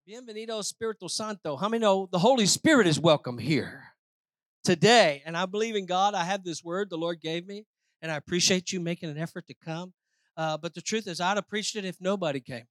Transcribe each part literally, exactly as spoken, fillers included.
Bienvenido Espíritu Santo. How many know the Holy Spirit is welcome here today? And I believe in God. I have this word the Lord gave me, and I appreciate you making an effort to come. Uh, but the truth is, I'd appreciate it if nobody came.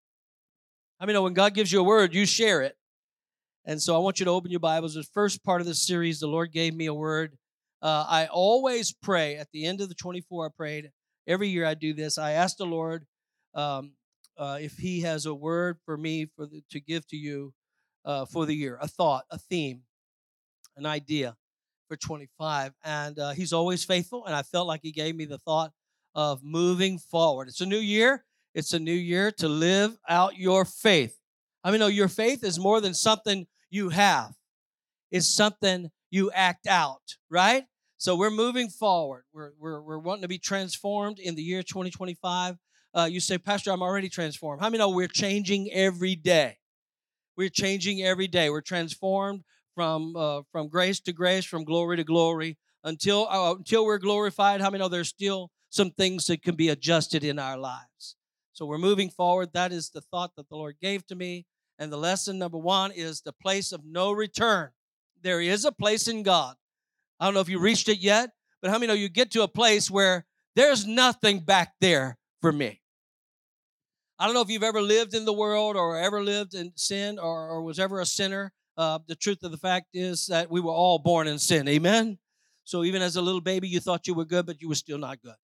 I mean, when God gives you a word, you share it. And so I want you to open your Bibles. The first part of this series, the Lord gave me a word. Uh, I always pray at the end of the twenty-four. I prayed every year. I do this. I ask the Lord um, uh, if He has a word for me for the, to give to you uh, for the year, a thought, a theme, an idea for twenty-five. And uh, He's always faithful. And I felt like He gave me the thought of moving forward. It's a new year. It's a new year to live out your faith. I mean, no, your faith is more than something you have. It's something you act out, right? So we're moving forward. We're, we're, we're wanting to be transformed in the year twenty twenty-five. Uh, you say, Pastor, I'm already transformed. How many know we're changing every day? We're changing every day. We're transformed from uh, from grace to grace, from glory to glory, until, uh, until we're glorified. How many know there's still some things that can be adjusted in our lives? So we're moving forward. That is the thought that the Lord gave to me. And the lesson number one is the place of no return. There is a place in God. I don't know if you reached it yet, but how many know you get to a place where there's nothing back there for me? I don't know if you've ever lived in the world or ever lived in sin or, or was ever a sinner. Uh, the truth of the fact is that we were all born in sin. Amen? So even as a little baby, you thought you were good, but you were still not good.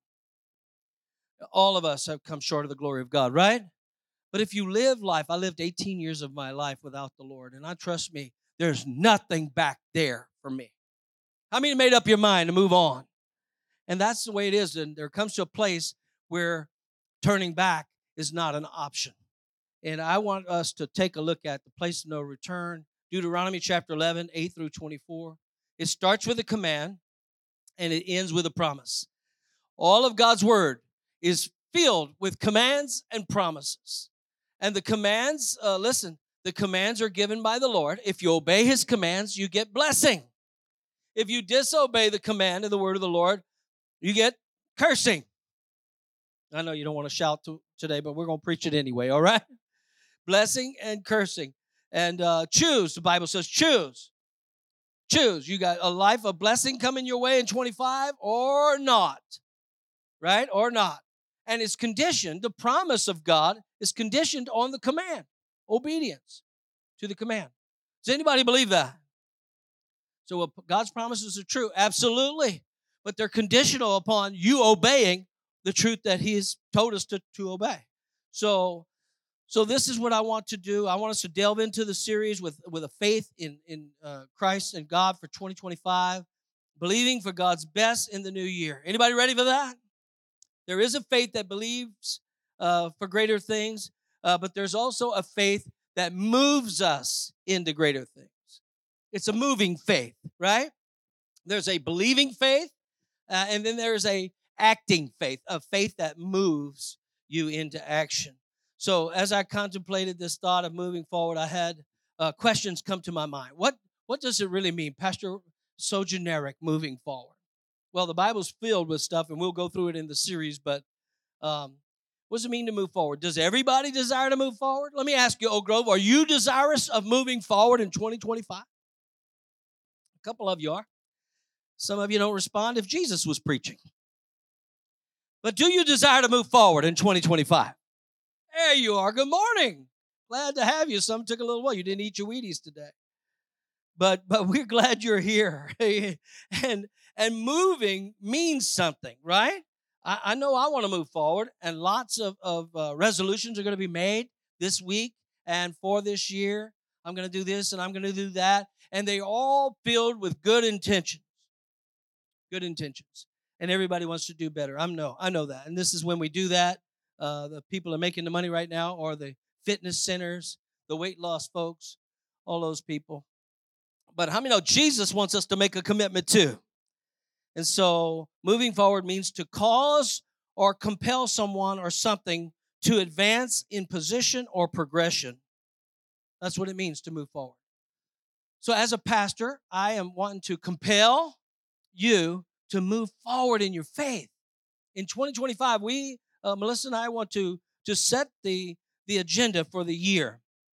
All of us have come short of the glory of God, right? But if you live life, I lived eighteen years of my life without the Lord, and I trust me, there's nothing back there for me. How many made up your mind to move on? And that's the way it is. And there comes to a place where turning back is not an option. And I want us to take a look at the place of no return, Deuteronomy chapter eleven, eight through twenty-four. It starts with a command, and it ends with a promise. All of God's word is filled with commands and promises. And the commands, uh, listen, the commands are given by the Lord. If you obey His commands, you get blessing. If you disobey the command of the word of the Lord, you get cursing. I know you don't want to shout to, today, but we're going to preach it anyway, all right? Blessing and cursing. And uh, choose, the Bible says choose. Choose. You got a life of blessing coming your way in twenty-five or not, right? Or not. And it's conditioned, the promise of God is conditioned on the command, obedience to the command. Does anybody believe that? So God's promises are true, absolutely. But they're conditional upon you obeying the truth that He has told us to, to obey. So, so this is what I want to do. I want us to delve into the series with, with a faith in, in uh, Christ and God for twenty twenty-five, believing for God's best in the new year. Anybody ready for that? There is a faith that believes uh, for greater things, uh, but there's also a faith that moves us into greater things. It's a moving faith, right? There's a believing faith, uh, and then there's a acting faith, a faith that moves you into action. So as I contemplated this thought of moving forward, I had uh, questions come to my mind. What, what does it really mean, Pastor? So generic, moving forward. Well, the Bible's filled with stuff, and we'll go through it in the series, but um, what does it mean to move forward? Does everybody desire to move forward? Let me ask you, Oak Grove, are you desirous of moving forward in twenty twenty-five? A couple of you are. Some of you don't respond if Jesus was preaching. But do you desire to move forward in twenty twenty-five? There you are. Good morning. Glad to have you. Some took a little while. You didn't eat your Wheaties today. But but we're glad you're here. and and moving means something, right? I, I know I want to move forward, and lots of, of uh, resolutions are going to be made this week and for this year. I'm going to do this and I'm going to do that. And they all filled with good intentions. Good intentions. And everybody wants to do better. I know, I know that. And this is when we do that. Uh, the people are making the money right now, or the fitness centers, the weight loss folks, all those people. But how many know Jesus wants us to make a commitment too? And so moving forward means to cause or compel someone or something to advance in position or progression. That's what it means to move forward. So as a pastor, I am wanting to compel you to move forward in your faith. In twenty twenty-five, we, uh, Melissa and I want to, to set the, the agenda for the year.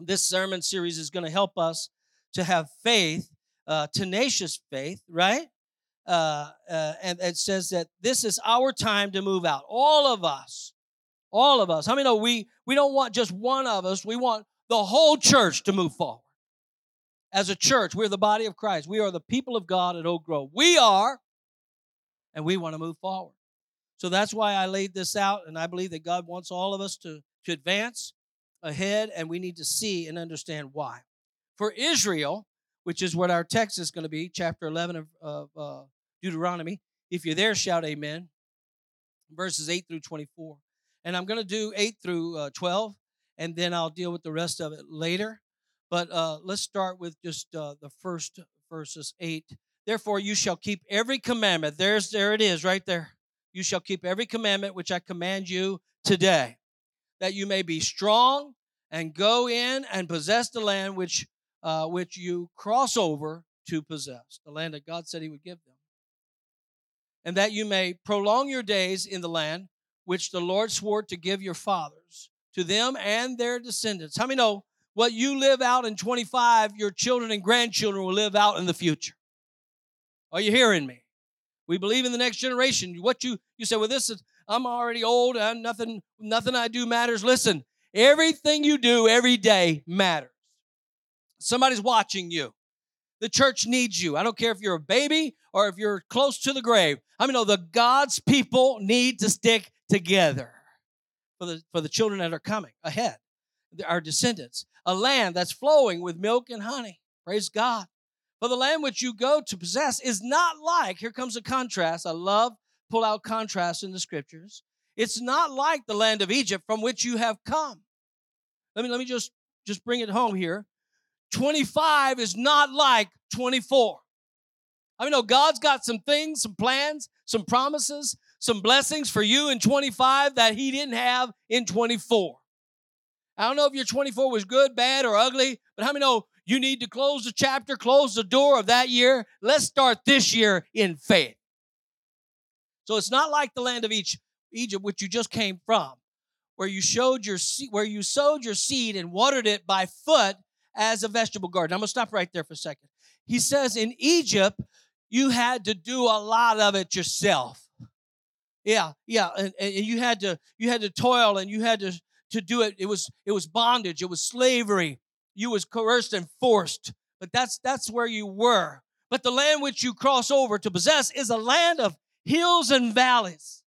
This sermon series is going to help us to have faith, uh, tenacious faith, right? Uh, uh, and it says that this is our time to move out. All of us, all of us. How many know we, we don't want just one of us. We want the whole church to move forward. As a church, we're the body of Christ. We are the people of God at Oak Grove. We are, and we want to move forward. So that's why I laid this out, and I believe that God wants all of us to, to advance ahead, and we need to see and understand why. For Israel, which is what our text is going to be, chapter eleven of, of uh, Deuteronomy. If you're there, shout amen. Verses eight through twenty-four. And I'm going to do eight through uh, twelve, and then I'll deal with the rest of it later. But uh, let's start with just uh, the first verses, eight. Therefore, you shall keep every commandment. There's, there it is, right there. You shall keep every commandment which I command you today, that you may be strong and go in and possess the land which uh, which you cross over to possess, the land that God said he would give them. And that you may prolong your days in the land which the Lord swore to give your fathers, to them and their descendants. How many know what you live out in twenty-five, your children and grandchildren will live out in the future? Are you hearing me? We believe in the next generation. What you, you say, well, this is, I'm already old, and nothing, nothing I do matters. Listen, everything you do every day matters. Somebody's watching you. The church needs you. I don't care if you're a baby or if you're close to the grave. I mean, no, the God's people need to stick together for the, for the children that are coming ahead, our descendants. A land that's flowing with milk and honey. Praise God. For the land which you go to possess is not like, here comes a contrast. I love pull out contrast in the scriptures. It's not like the land of Egypt from which you have come. Let me, let me just, just bring it home here. twenty-five is not like twenty-four. I mean, no, God's got some things, some plans, some promises, some blessings for you in twenty-five that he didn't have in twenty-four. I don't know if your twenty-four was good, bad, or ugly, but how many know you need to close the chapter, close the door of that year? Let's start this year in faith. So it's not like the land of Egypt, which you just came from, where you showed your where you sowed your seed and watered it by foot as a vegetable garden. I'm going to stop right there for a second. He says in Egypt, you had to do a lot of it yourself. Yeah, yeah, and, and you had to you had to toil, and you had to to do it. It was it was bondage. It was slavery. You was coerced and forced. But that's that's where you were. But the land which you cross over to possess is a land of hills and valleys.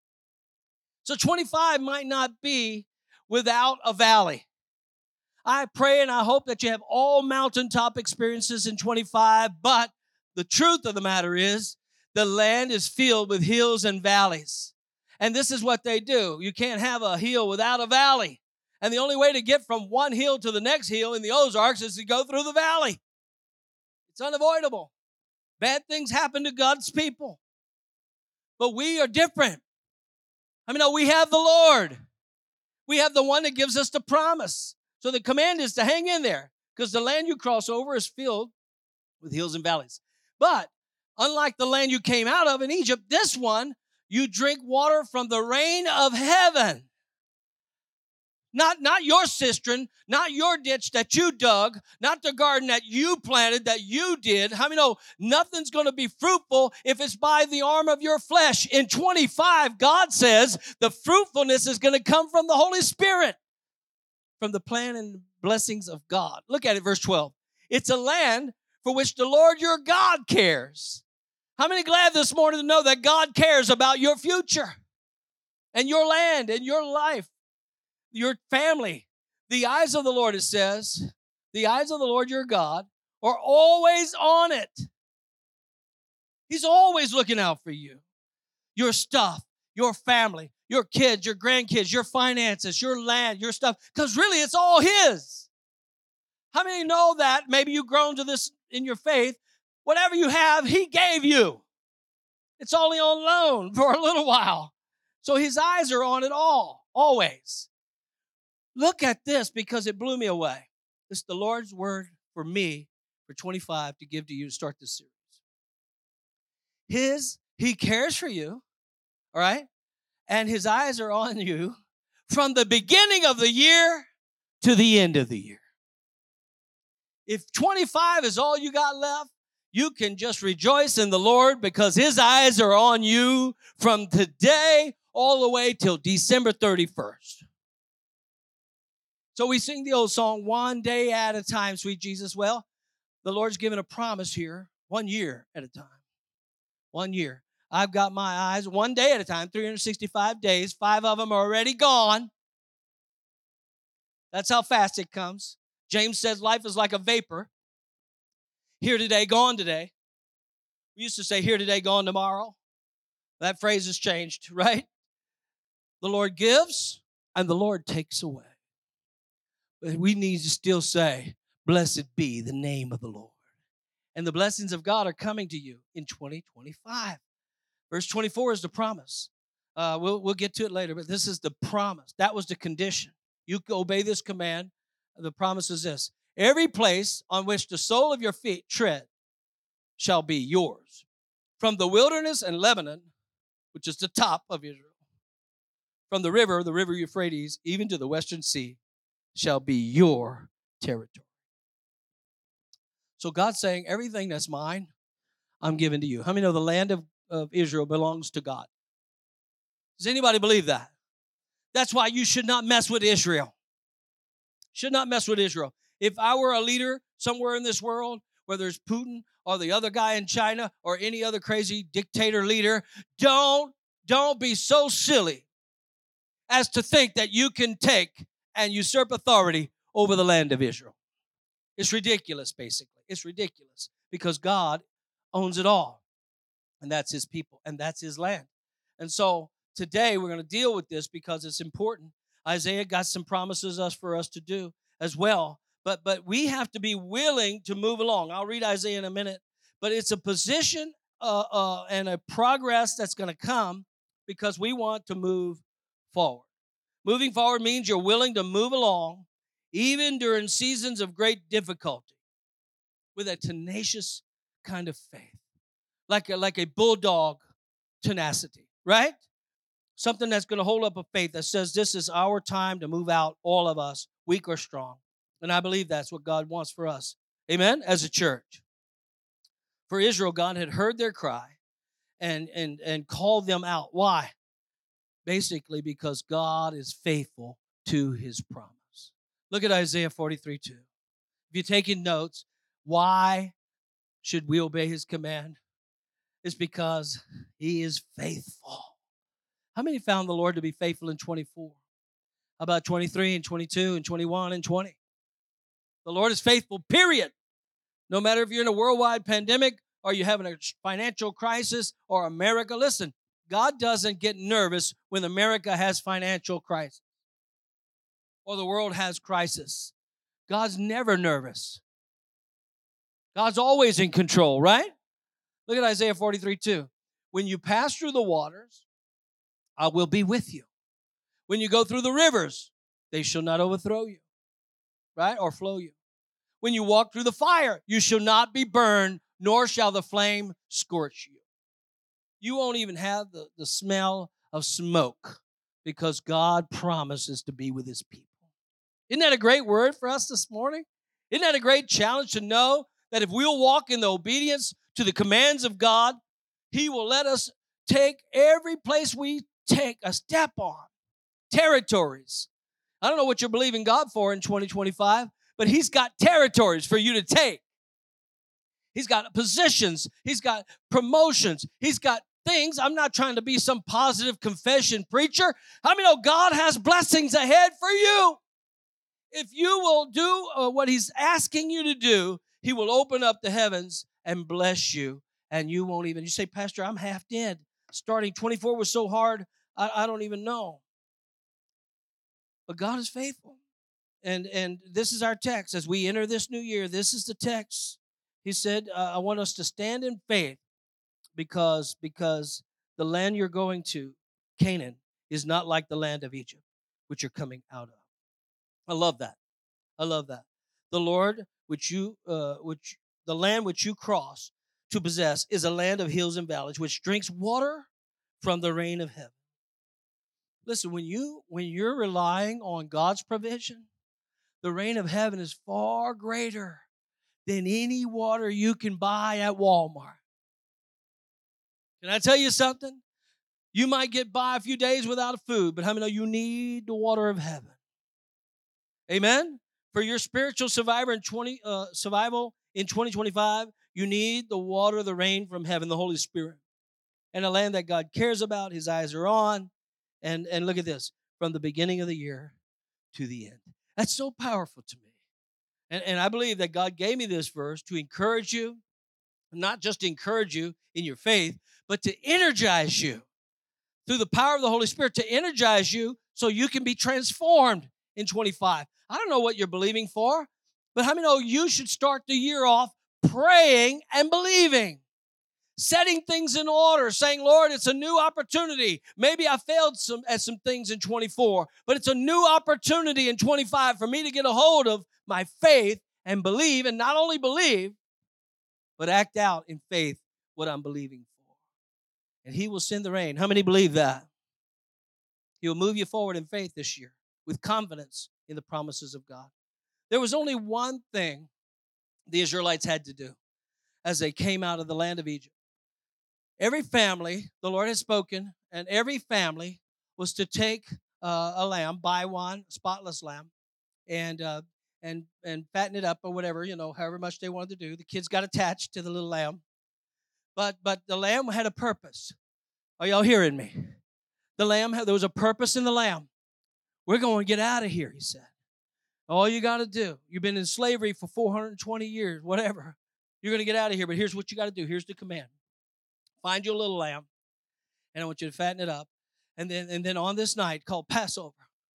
So twenty-five might not be without a valley. I pray and I hope that you have all mountaintop experiences in twenty-five, but the truth of the matter is the land is filled with hills and valleys. And this is what they do. You can't have a hill without a valley. And the only way to get from one hill to the next hill in the Ozarks is to go through the valley. It's unavoidable. Bad things happen to God's people. But we are different. I mean, no, we have the Lord. We have the one that gives us the promise. So the command is to hang in there, because the land you cross over is filled with hills and valleys. But unlike the land you came out of in Egypt, this one, you drink water from the rain of heaven. Not, not your cistern, not your ditch that you dug, not the garden that you planted, that you did. How many know nothing's going to be fruitful if it's by the arm of your flesh? In twenty-five, God says the fruitfulness is going to come from the Holy Spirit, from the plan and blessings of God. Look at it, verse twelve. It's a land for which the Lord your God cares. How many glad this morning to know that God cares about your future and your land and your life? Your family. The eyes of the Lord, it says, the eyes of the Lord your God are always on it. He's always looking out for you. Your stuff, your family, your kids, your grandkids, your finances, your land, your stuff, because really it's all his. How many know that? Maybe you've grown to this in your faith. Whatever you have, he gave you. It's only on loan for a little while. So his eyes are on it all, always. Look at this, because it blew me away. This is the Lord's word for me for twenty-five to give to you to start this series. His, he cares for you, all right? And his eyes are on you from the beginning of the year to the end of the year. If twenty-five is all you got left, you can just rejoice in the Lord because his eyes are on you from today all the way till December thirty-first. So we sing the old song, one day at a time, sweet Jesus. Well, the Lord's given a promise here, one year at a time. One year. I've got my eyes one day at a time, three hundred sixty-five days. Five of them are already gone. That's how fast it comes. James says life is like a vapor. Here today, gone today. We used to say here today, gone tomorrow. That phrase has changed, right? The Lord gives and the Lord takes away. But we need to still say, blessed be the name of the Lord. And the blessings of God are coming to you in twenty twenty-five. Verse twenty-four is the promise. Uh, we'll, we'll get to it later, but this is the promise. That was the condition. You obey this command. The promise is this. Every place on which the sole of your feet tread shall be yours. From the wilderness and Lebanon, which is the top of Israel, from the river, the river Euphrates, even to the western sea, shall be your territory. So God's saying, everything that's mine, I'm giving to you. How many know the land of, of Israel belongs to God? Does anybody believe that? That's why you should not mess with Israel. Should not mess with Israel. If I were a leader somewhere in this world, whether it's Putin or the other guy in China or any other crazy dictator leader, don't, don't be so silly as to think that you can take and usurp authority over the land of Israel. It's ridiculous, basically. It's ridiculous because God owns it all, and that's his people, and that's his land. And so today we're going to deal with this because it's important. Isaiah got some promises us for us to do as well, but but we have to be willing to move along. I'll read Isaiah in a minute, but it's a position uh, uh, and a progress that's going to come because we want to move forward. Moving forward means you're willing to move along even during seasons of great difficulty with a tenacious kind of faith, like a, like a bulldog tenacity, right? Something that's going to hold up a faith that says this is our time to move out, all of us, weak or strong. And I believe that's what God wants for us. Amen? As a church. For Israel, God had heard their cry and, and, and called them out. Why? Basically because God is faithful to his promise. Look at Isaiah forty-three two. If you're taking notes, why should we obey his command? It's because he is faithful. How many found the Lord to be faithful in twenty-four? How about twenty-three and twenty-two and twenty-one and twenty? The Lord is faithful, period. No matter if you're in a worldwide pandemic or you're having a financial crisis or America, listen, God doesn't get nervous when America has financial crisis or the world has crisis. God's never nervous. God's always in control, right? Look at Isaiah forty-three two. When you pass through the waters, I will be with you. When you go through the rivers, they shall not overthrow you, right? Or flow you. When you walk through the fire, you shall not be burned, nor shall the flame scorch you. You won't even have the, the smell of smoke because God promises to be with his people. Isn't that a great word for us this morning? Isn't that a great challenge to know that if we'll walk in the obedience to the commands of God, he will let us take every place we take a step on. Territories. I don't know what you're believing God for in twenty twenty-five, but he's got territories for you to take. He's got positions. He's got promotions. He's got things. I'm not trying to be some positive confession preacher. How many know God has blessings ahead for you? If you will do uh, what he's asking you to do, he will open up the heavens and bless you. And you won't even, you say, Pastor, I'm half dead. Starting twenty-four was so hard, I, I don't even know. But God is faithful. And, and this is our text. As we enter this new year, this is the text. He said, uh, I want us to stand in faith because, because the land you're going to, Canaan, is not like the land of Egypt, which you're coming out of. I love that. I love that. The Lord, which you, uh, which the land which you cross to possess, is a land of hills and valleys, which drinks water from the rain of heaven. Listen, when you when you're relying on God's provision, the rain of heaven is far greater than any water you can buy at Walmart. Can I tell you something? You might get by a few days without food, but how many know you need the water of heaven? Amen? For your spiritual survivor in twenty, uh, survival in twenty twenty-five, you need the water, the rain from heaven, the Holy Spirit. And a land that God cares about, his eyes are on. And, and look at this, from the beginning of the year to the end. That's so powerful to me. And, and I believe that God gave me this verse to encourage you, not just to encourage you in your faith, but to energize you through the power of the Holy Spirit, to energize you so you can be transformed in twenty-five. I don't know what you're believing for, but how many know you should start the year off praying and believing? Setting things in order, saying, Lord, it's a new opportunity. Maybe I failed some at some things in twenty-four, but it's a new opportunity in twenty-five for me to get a hold of my faith and believe, and not only believe, but act out in faith what I'm believing for. And he will send the rain. How many believe that? He will move you forward in faith this year with confidence in the promises of God. There was only one thing the Israelites had to do as they came out of the land of Egypt. Every family, the Lord has spoken, and every family was to take uh, a lamb, buy one, spotless lamb, and uh, and and fatten it up or whatever, you know, however much they wanted to do. The kids got attached to the little lamb. But but the lamb had a purpose. Are y'all hearing me? The lamb, had, there was a purpose in the lamb. We're going to get out of here, he said. All you got to do, you've been in slavery for four hundred twenty years, whatever. You're going to get out of here, but here's what you got to do. Here's the command. Find your little lamb, and I want you to fatten it up. And then, and then on this night called Passover,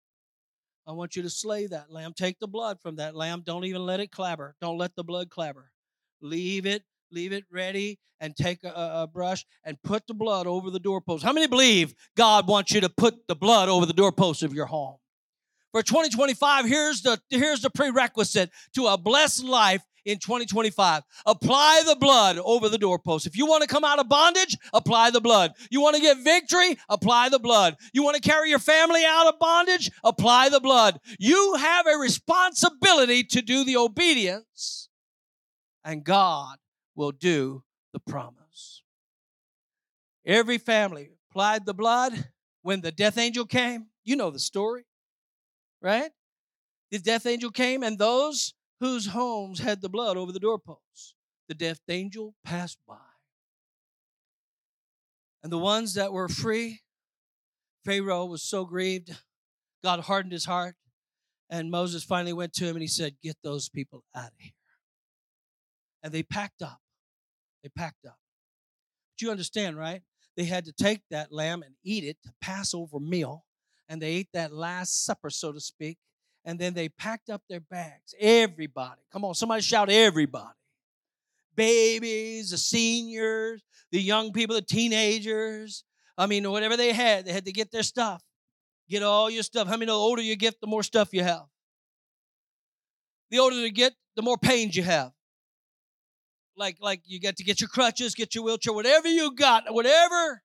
I want you to slay that lamb. Take the blood from that lamb. Don't even let it clabber. Don't let the blood clabber. Leave it, leave it ready, and take a, a brush and put the blood over the doorpost. How many believe God wants you to put the blood over the doorpost of your home? For twenty twenty-five, here's the, here's the prerequisite to a blessed life in twenty twenty-five. Apply the blood over the doorpost. If you want to come out of bondage, apply the blood. You want to get victory? Apply the blood. You want to carry your family out of bondage? Apply the blood. You have a responsibility to do the obedience, and God will do the promise. Every family applied the blood when the death angel came. You know the story, right? The death angel came, and those whose homes had the blood over the doorposts, the death angel passed by. And the ones that were free, Pharaoh was so grieved, God hardened his heart, and Moses finally went to him and he said, get those people out of here. And they packed up. They packed up. But you understand, right? They had to take that lamb and eat it, a Passover meal, and they ate that last supper, so to speak. And then they packed up their bags. Everybody. Come on, somebody shout everybody. Babies, the seniors, the young people, the teenagers. I mean, whatever they had, they had to get their stuff. Get all your stuff. How many know the older you get, the more stuff you have? The older you get, the more pains you have. Like, like you got to get your crutches, get your wheelchair, whatever you got, whatever.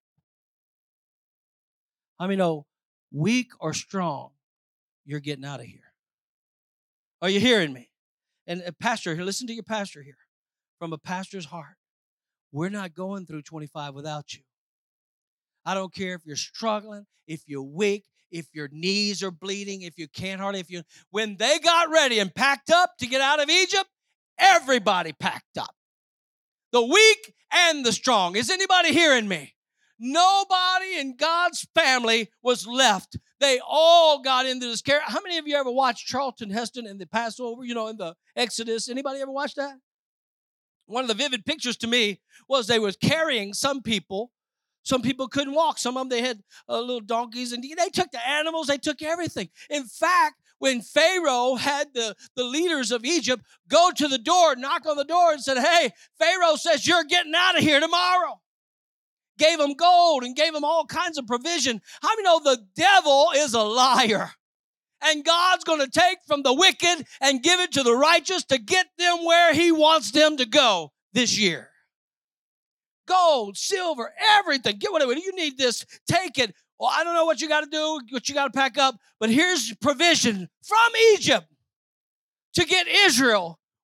I mean, no, weak or strong, you're getting out of here. Are you hearing me? And a pastor here, listen to your pastor here. From a pastor's heart, we're not going through twenty-five without you. I don't care if you're struggling, if you're weak, if your knees are bleeding, if you can't hardly, if you, when they got ready and packed up to get out of Egypt, everybody packed up. The weak and the strong. Is anybody hearing me? Nobody in God's family was left. They all got into this care. How many of you ever watched Charlton Heston in the Passover, you know, in the Exodus? Anybody ever watch that? One of the vivid pictures to me was they was carrying some people. Some people couldn't walk. Some of them, they had uh, little donkeys, and they took the animals. They took everything. In fact, when Pharaoh had the, the leaders of Egypt go to the door, knock on the door and said, hey, Pharaoh says you're getting out of here tomorrow. Gave them gold and gave them all kinds of provision. How many know the devil is a liar? And God's going to take from the wicked and give it to the righteous to get them where he wants them to go this year. Gold, silver, everything. Get whatever. You need this. Take it. Well, I don't know what you got to do, what you got to pack up, but here's provision from Egypt to get Israel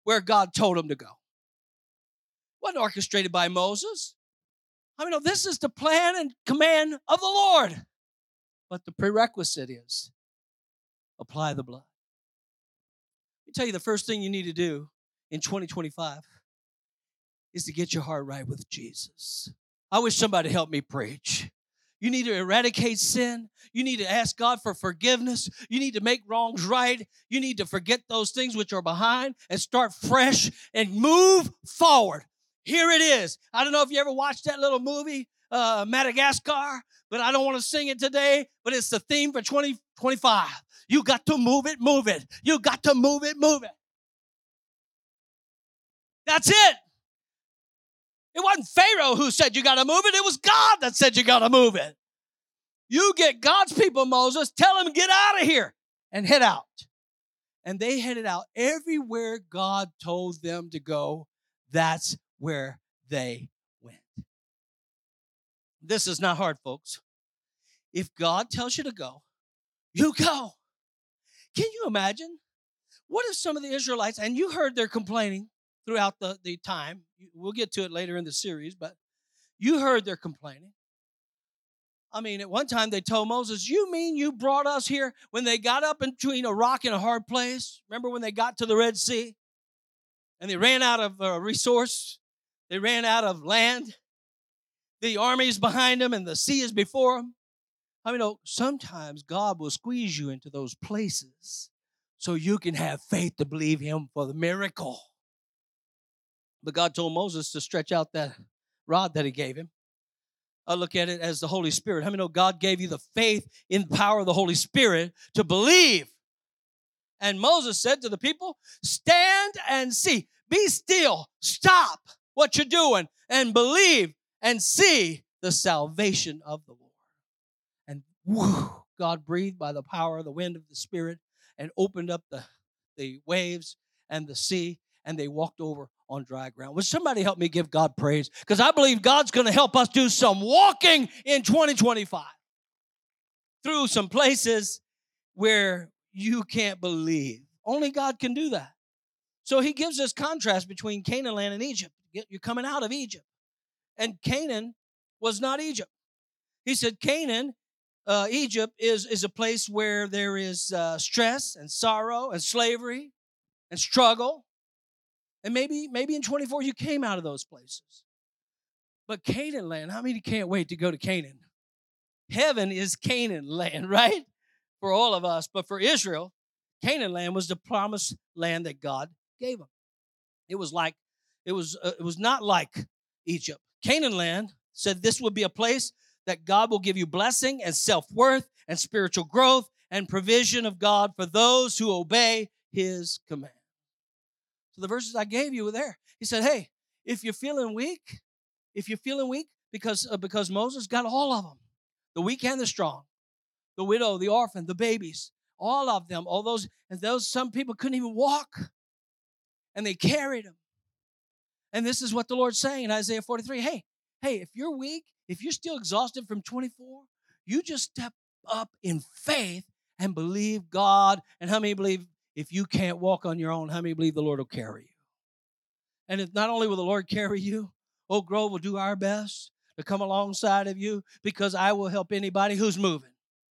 where God told him to go. Wasn't orchestrated by Moses. I mean, no, this is the plan and command of the Lord. But the prerequisite is apply the blood. Let me tell you, the first thing you need to do in twenty twenty-five is to get your heart right with Jesus. I wish somebody helped me preach. You need to eradicate sin. You need to ask God for forgiveness. You need to make wrongs right. You need to forget those things which are behind and start fresh and move forward. Here it is. I don't know if you ever watched that little movie, uh, Madagascar, but I don't want to sing it today, but it's the theme for twenty twenty-five. You got to move it, move it. You got to move it, move it. That's it. It wasn't Pharaoh who said you got to move it. It was God that said you got to move it. You get God's people, Moses, tell them get out of here and head out. And they headed out everywhere God told them to go. That's where they went. This is not hard, folks. If God tells you to go, you go. Can you imagine? What if some of the Israelites, and you heard their complaining throughout the, the time. We'll get to it later in the series, but you heard their complaining. I mean, at one time they told Moses, you mean you brought us here when they got up in between a rock and a hard place? Remember when they got to the Red Sea and they ran out of a resource? They ran out of land. The army is behind them and the sea is before them. I mean, oh, sometimes God will squeeze you into those places so you can have faith to believe him for the miracle. But God told Moses to stretch out that rod that he gave him. I look at it as the Holy Spirit. How many know God gave you the faith in the power of the Holy Spirit to believe? And Moses said to the people, stand and see. Be still. Stop what you're doing and believe and see the salvation of the Lord. And whew, God breathed by the power of the wind of the Spirit and opened up the, the waves and the sea, and they walked over on dry ground. Would somebody help me give God praise? Because I believe God's going to help us do some walking in twenty twenty-five through some places where you can't believe. Only God can do that. So he gives us contrast between Canaan land and Egypt. You're coming out of Egypt. And Canaan was not Egypt. He said Canaan, uh, Egypt, is, is a place where there is uh, stress and sorrow and slavery and struggle. And maybe, maybe in twenty-four you came out of those places. But Canaan land, how many can't wait to go to Canaan? Heaven is Canaan land, right? For all of us. But for Israel, Canaan land was the promised land that God gave them. It was like, it was, uh, it was not like Egypt. Canaan land said this would be a place that God will give you blessing and self-worth and spiritual growth and provision of God for those who obey his command. So the verses I gave you were there. He said, hey, if you're feeling weak, if you're feeling weak, because, uh, because Moses got all of them, the weak and the strong, the widow, the orphan, the babies, all of them, all those, and those, some people couldn't even walk, and they carried them. And this is what the Lord's saying in Isaiah forty-three. Hey, hey, if you're weak, if you're still exhausted from twenty-four, you just step up in faith and believe God. And how many believe if you can't walk on your own, how many believe the Lord will carry you? And if not only will the Lord carry you, Oak Grove will do our best to come alongside of you, because I will help anybody who's moving.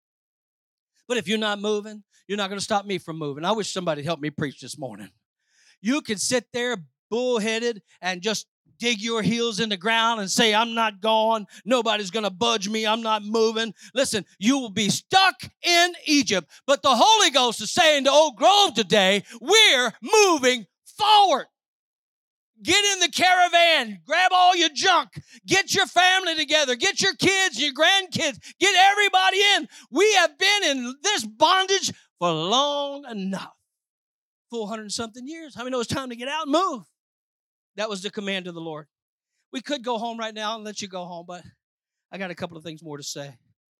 But if you're not moving, you're not going to stop me from moving. I wish somebody helped me preach this morning. You can sit there bullheaded and just dig your heels in the ground and say, I'm not going. Nobody's going to budge me. I'm not moving. Listen, you will be stuck in Egypt. But the Holy Ghost is saying to Oak Grove today, we're moving forward. Get in the caravan. Grab all your junk. Get your family together. Get your kids, your grandkids. Get everybody in. We have been in this bondage for long enough. four hundred and something years. How many know it's time to get out and move? That was the command of the Lord. We could go home right now and let you go home, but I got a couple of things more to say.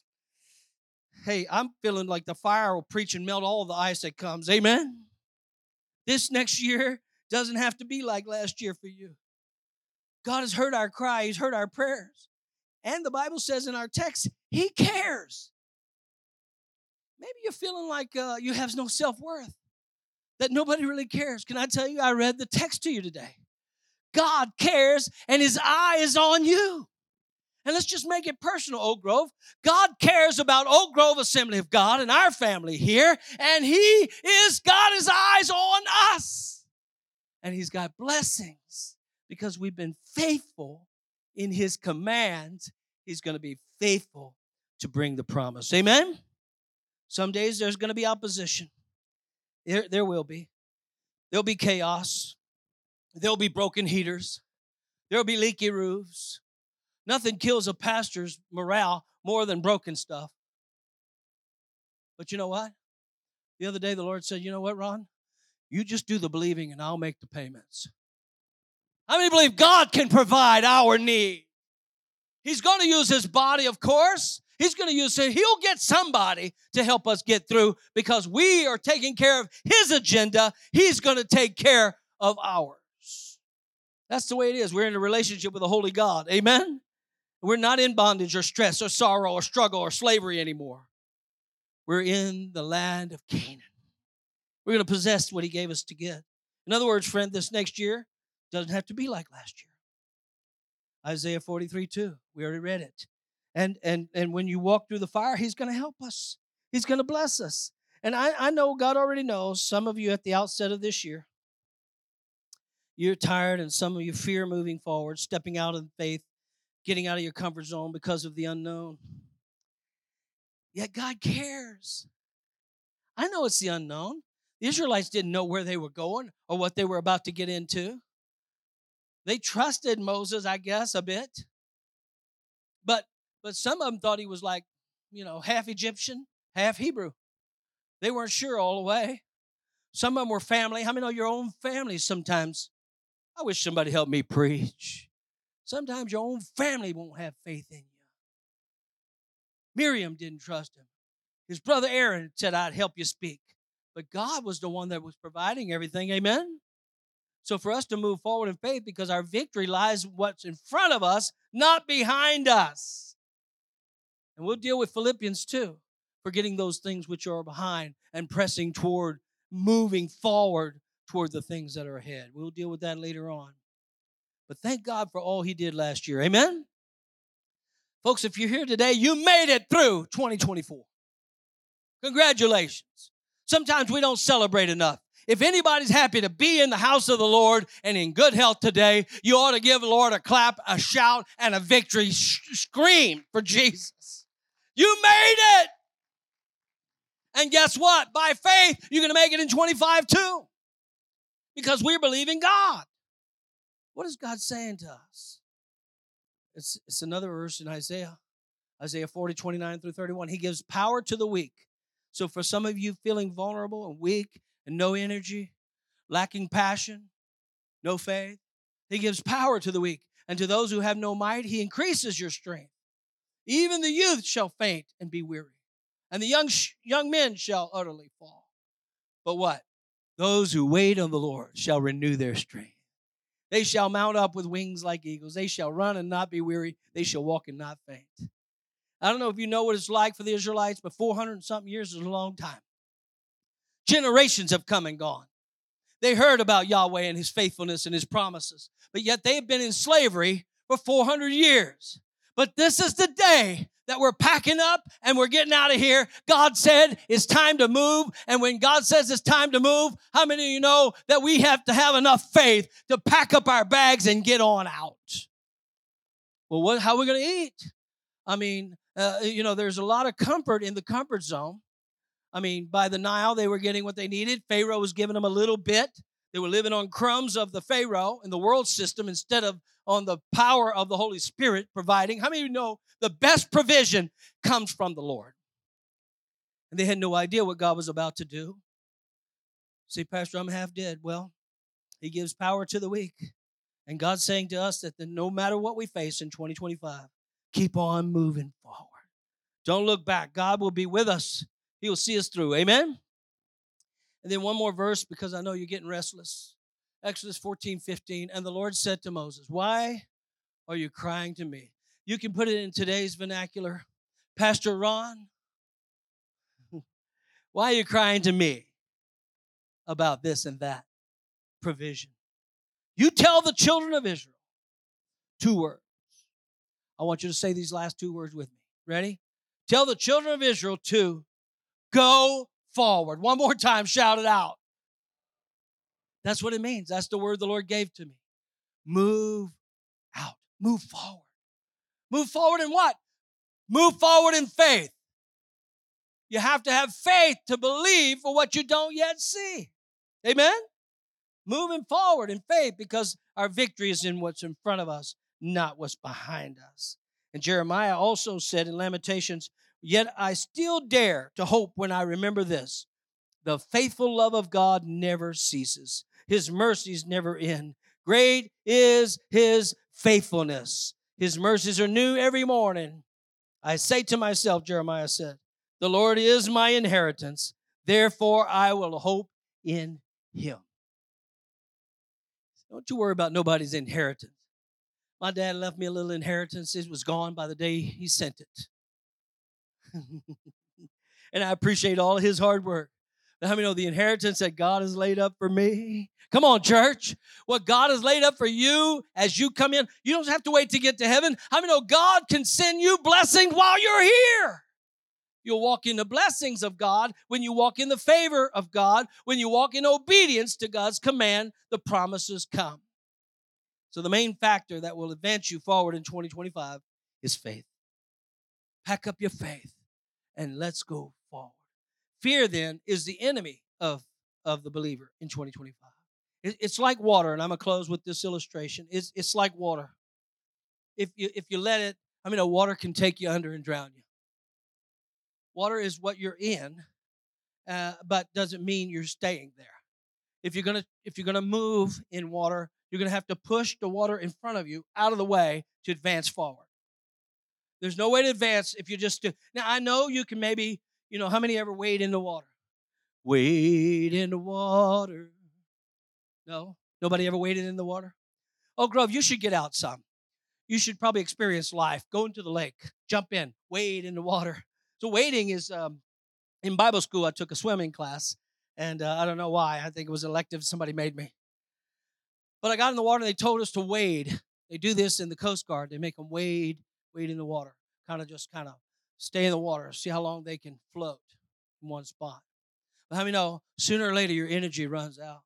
Hey, I'm feeling like the fire will preach and melt all the ice that comes. Amen? This next year doesn't have to be like last year for you. God has heard our cry. He's heard our prayers. And the Bible says in our text, he cares. Maybe you're feeling like uh, you have no self-worth. that nobody really cares. Can I tell you, I read the text to you today. God cares, and his eye is on you. And let's just make it personal, Oak Grove. God cares about Oak Grove Assembly of God and our family here, and he is got his eyes on us. And he's got blessings because we've been faithful in his commands. He's going to be faithful to bring the promise. Amen? Some days there's going to be opposition. There, there will be. There'll be chaos. There'll be broken heaters. There'll be leaky roofs. Nothing kills a pastor's morale more than broken stuff. But you know what? The other day the Lord said, you know what, Ron? You just do the believing and I'll make the payments. How many believe God can provide our need? He's going to use his body, of course. He's going to use it. He'll get somebody to help us get through because we are taking care of his agenda. He's going to take care of ours. That's the way it is. We're in a relationship with the Holy God. Amen? We're not in bondage or stress or sorrow or struggle or slavery anymore. We're in the land of Canaan. We're going to possess what he gave us to get. In other words, friend, this next year doesn't have to be like last year. Isaiah forty-three two, we already read it. And, and, and when you walk through the fire, he's going to help us. He's going to bless us. And I, I know God already knows some of you at the outset of this year, you're tired and some of you fear moving forward, stepping out in faith, getting out of your comfort zone because of the unknown. Yet God cares. I know it's the unknown. The Israelites didn't know where they were going or what they were about to get into. They trusted Moses, I guess, a bit. But but some of them thought he was like, you know, half Egyptian, half Hebrew. They weren't sure all the way. Some of them were family. How many know your own family sometimes? I wish somebody helped me preach. Sometimes your own family won't have faith in you. Miriam didn't trust him. His brother Aaron said, I'd help you speak. But God was the one that was providing everything. Amen? So for us to move forward in faith, because our victory lies what's in front of us, not behind us. And we'll deal with Philippians two, forgetting those things which are behind and pressing toward, moving forward toward the things that are ahead. We'll deal with that later on. But thank God for all he did last year. Amen? Folks, if you're here today, you made it through twenty twenty-four. Congratulations. Sometimes we don't celebrate enough. If anybody's happy to be in the house of the Lord and in good health today, you ought to give the Lord a clap, a shout, and a victory sh- scream for Jesus. You made it. And guess what? By faith, you're going to make it in twenty-five too. Because we're believing God. What is God saying to us? It's, it's another verse in Isaiah. Isaiah forty, twenty-nine through thirty-one. He gives power to the weak. So for some of you feeling vulnerable and weak and no energy, lacking passion, no faith, he gives power to the weak. And to those who have no might, he increases your strength. Even the youth shall faint and be weary. And the young, sh- young men shall utterly fall. But what? Those who wait on the Lord shall renew their strength. They shall mount up with wings like eagles. They shall run and not be weary. They shall walk and not faint. I don't know if you know what it's like for the Israelites, but four hundred and something years is a long time. Generations have come and gone. They heard about Yahweh and his faithfulness and his promises, but yet they have been in slavery for four hundred years. But this is the day that we're packing up and we're getting out of here. God said it's time to move. And when God says it's time to move, how many of you know that we have to have enough faith to pack up our bags and get on out? Well, what, how are we going to eat? I mean, uh, you know, there's a lot of comfort in the comfort zone. I mean, by the Nile, they were getting what they needed. Pharaoh was giving them a little bit. They were living on crumbs of the Pharaoh and the world system instead of on the power of the Holy Spirit providing. How many of you know the best provision comes from the Lord? And they had no idea what God was about to do. Say, Pastor, I'm half dead. Well, he gives power to the weak. And God's saying to us that no matter what we face in twenty twenty-five, keep on moving forward. Don't look back. God will be with us. He will see us through. Amen? And then one more verse because I know you're getting restless. Exodus fourteen, fifteen. And the Lord said to Moses, why are you crying to me? You can put it in today's vernacular. Pastor Ron, why are you crying to me? about this and that provision. You tell the children of Israel two words. I want you to say these last two words with me. Ready? Tell the children of Israel to go forward. One more time, shout it out. That's what it means. That's the word the Lord gave to me. Move out. Move forward. Move forward in what? Move forward in faith. You have to have faith to believe for what you don't yet see. Amen? Moving forward in faith because our victory is in what's in front of us, not what's behind us. And Jeremiah also said in Lamentations, yet I still dare to hope when I remember this. The faithful love of God never ceases. His mercies never end. Great is his faithfulness. His mercies are new every morning. I say to myself, Jeremiah said, the Lord is my inheritance. Therefore, I will hope in him. Don't you worry about nobody's inheritance. My dad left me a little inheritance. It was gone by the day he sent it. And I appreciate all his hard work. But how many know the inheritance that God has laid up for me? Come on, church. What God has laid up for you as you come in, you don't have to wait to get to heaven. How many know God can send you blessings while you're here? You'll walk in the blessings of God when you walk in the favor of God. When you walk in obedience to God's command, the promises come. So the main factor that will advance you forward in twenty twenty-five is faith. Pack up your faith and let's go forward. Fear, then, is the enemy of, of the believer in twenty twenty-five. It, it's like water, and I'm going to close with this illustration. It's, it's like water. If you, if you let it, I mean, a water can take you under and drown you. Water is what you're in, uh, but doesn't mean you're staying there. If you're gonna if you're gonna move in water, you're gonna have to push the water in front of you out of the way to advance forward. There's no way to advance if you just do. Now I know you can maybe, you know, how many ever wade in the water? Wade in the water. No, nobody ever waded in the water. Oak Grove, you should get out some. You should probably experience life. Go into the lake, jump in, wade in the water. So wading is, um, in Bible school, I took a swimming class, and uh, I don't know why. I think it was elective. Somebody made me. But I got in the water, and they told us to wade. They do this in the Coast Guard. They make them wade, wade in the water, kind of just kind of stay in the water, see how long they can float in one spot. But how many know, sooner or later, your energy runs out.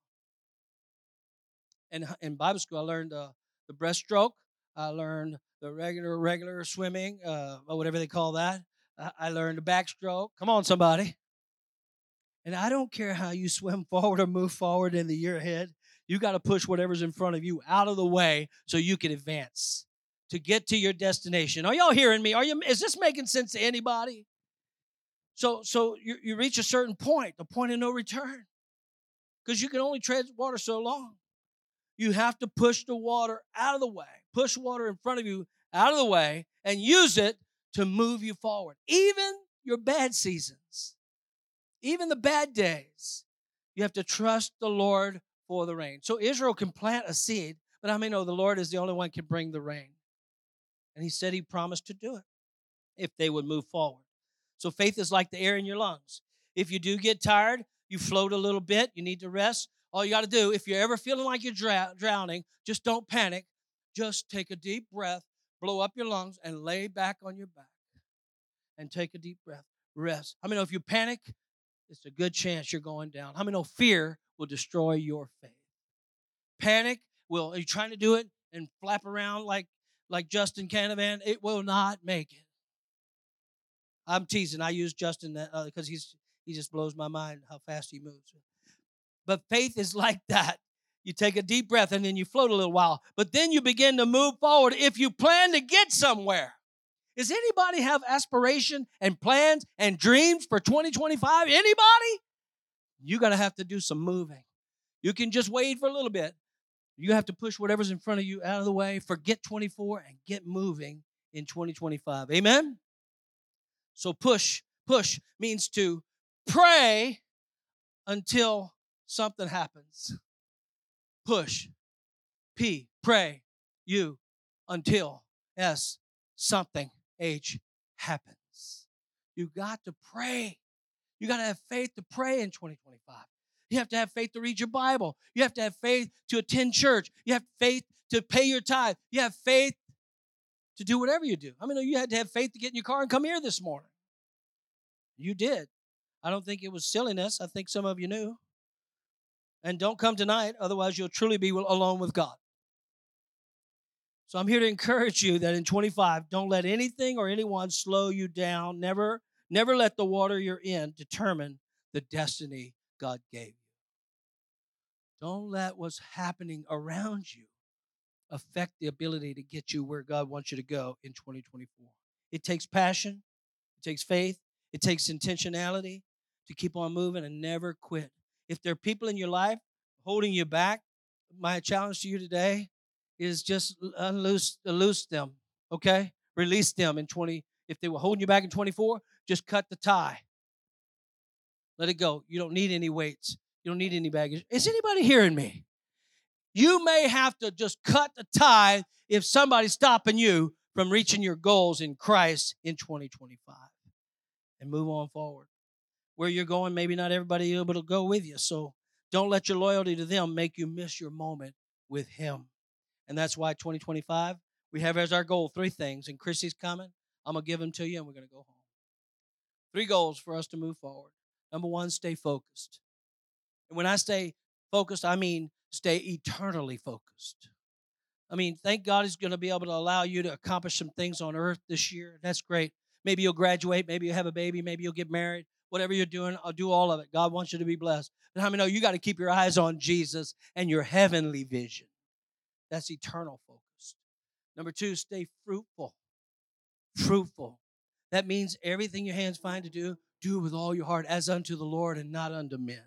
And in Bible school, I learned uh, the breaststroke. I learned the regular, regular swimming, uh, or whatever they call that. I learned the backstroke. Come on, somebody. And I don't care how you swim forward or move forward in the year ahead. You got to push whatever's in front of you out of the way so you can advance to get to your destination. Are y'all hearing me? Are you? Is this making sense to anybody? So, so you, you reach a certain point, the point of no return, because you can only tread water so long. You have to push the water out of the way, push water in front of you out of the way, and use it to move you forward. Even your bad seasons, even the bad days, you have to trust the Lord for the rain. So Israel can plant a seed, but how many know the Lord is the only one who can bring the rain? And he said he promised to do it if they would move forward. So faith is like the air in your lungs. If you do get tired, you float a little bit, you need to rest. All you got to do, if you're ever feeling like you're dr- drowning, just don't panic. Just take a deep breath, blow up your lungs, and lay back on your back. And take a deep breath. Rest. How many know if you panic, it's a good chance you're going down? How many know fear will destroy your faith? Panic will, are you trying to do it and flap around like, like Justin Canavan? It will not make it. I'm teasing. I use Justin because uh, he's he just blows my mind how fast he moves. But faith is like that. You take a deep breath and then you float a little while. But then you begin to move forward if you plan to get somewhere. Does anybody have aspiration and plans and dreams for twenty twenty-five? Anybody? You're going to have to do some moving. You can just wait for a little bit. You have to push whatever's in front of you out of the way. Forget twenty-four and get moving in twenty twenty-five. Amen? So push. Push means to pray until something happens. Push. P, pray. U, until. S, something. H, happens. You got to pray. You got to have faith to pray in twenty twenty-five. You have to have faith to read your Bible. You have to have faith to attend church. You have faith to pay your tithe. You have faith to do whatever you do. I mean, you had to have faith to get in your car and come here this morning. You did. I don't think it was silliness. I think some of you knew. And don't come tonight, otherwise you'll truly be alone with God. So I'm here to encourage you that in twenty-five, don't let anything or anyone slow you down. Never, never let the water you're in determine the destiny God gave you. Don't let what's happening around you affect the ability to get you where God wants you to go in twenty twenty-four. It takes passion. It takes faith. It takes intentionality to keep on moving and never quit. If there are people in your life holding you back, my challenge to you today is just unloose, loose them, okay? Release them in twenty. If they were holding you back in twenty-four, just cut the tie. Let it go. You don't need any weights. You don't need any baggage. Is anybody hearing me? You may have to just cut the tie if somebody's stopping you from reaching your goals in Christ in twenty twenty-five. And move on forward. Where you're going, maybe not everybody able to go with you. So don't let your loyalty to them make you miss your moment with Him. And that's why twenty twenty-five, we have as our goal three things. And Chrissy's coming. I'm going to give them to you, and we're going to go home. Three goals for us to move forward. Number one, stay focused. And when I stay focused, I mean stay eternally focused. I mean, thank God He's going to be able to allow you to accomplish some things on earth this year. That's great. Maybe you'll graduate. Maybe you'll have a baby. Maybe you'll get married. Whatever you're doing, I'll do all of it. God wants you to be blessed. But how many know you got to keep your eyes on Jesus and your heavenly vision? That's eternal focused. Number two, stay fruitful. Fruitful. That means everything your hands find to do, do with all your heart as unto the Lord and not unto men.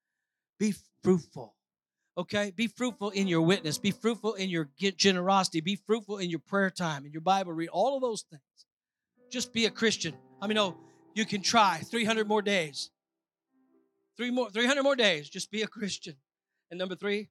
Be fruitful. Okay? Be fruitful in your witness. Be fruitful in your generosity. Be fruitful in your prayer time, in your Bible read. All of those things. Just be a Christian. I mean, no, you can try three hundred more days. Three more, three hundred more days. Just be a Christian. And number three,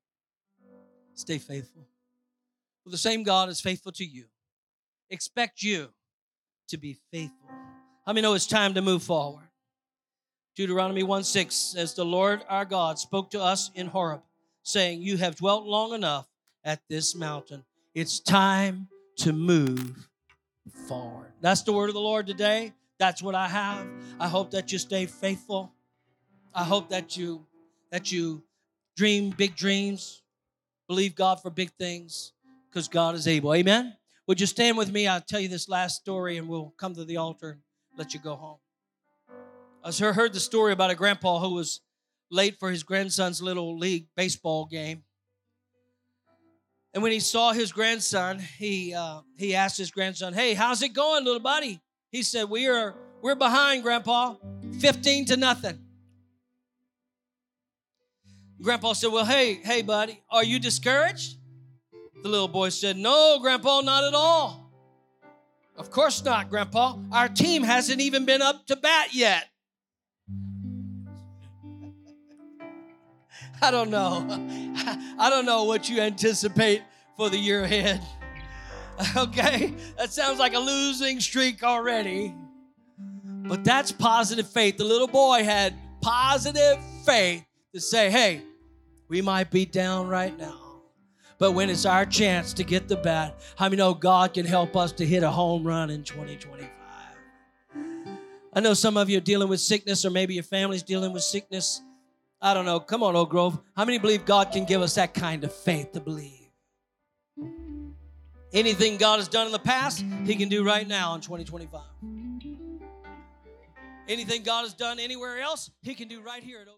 stay faithful. Well, the same God is faithful to you. Expect you to be faithful. How many know it's time to move forward? Deuteronomy one six says, the Lord our God spoke to us in Horeb, saying, you have dwelt long enough at this mountain. It's time to move forward. That's the word of the Lord today. That's what I have. I hope that you stay faithful. I hope that you that you dream big dreams. Believe God for big things because God is able. Amen? Would you stand with me? I'll tell you this last story and we'll come to the altar and let you go home. I heard the story about a grandpa who was late for his grandson's little league baseball game. And when he saw his grandson, he uh, he asked his grandson, hey, how's it going, little buddy? He said, we are, we're behind, Grandpa, fifteen to nothing. Grandpa said, well, hey, hey, buddy, are you discouraged? The little boy said, no, Grandpa, not at all. Of course not, Grandpa. Our team hasn't even been up to bat yet. I don't know. I don't know what you anticipate for the year ahead. Okay? That sounds like a losing streak already. But that's positive faith. The little boy had positive faith to say, hey, we might be down right now, but when it's our chance to get the bat, how many know God can help us to hit a home run in twenty twenty-five? I know some of you are dealing with sickness, or maybe your family's dealing with sickness. I don't know. Come on, Oak Grove. How many believe God can give us that kind of faith to believe? Anything God has done in the past, He can do right now in twenty twenty-five. Anything God has done anywhere else, He can do right here at Oak Grove.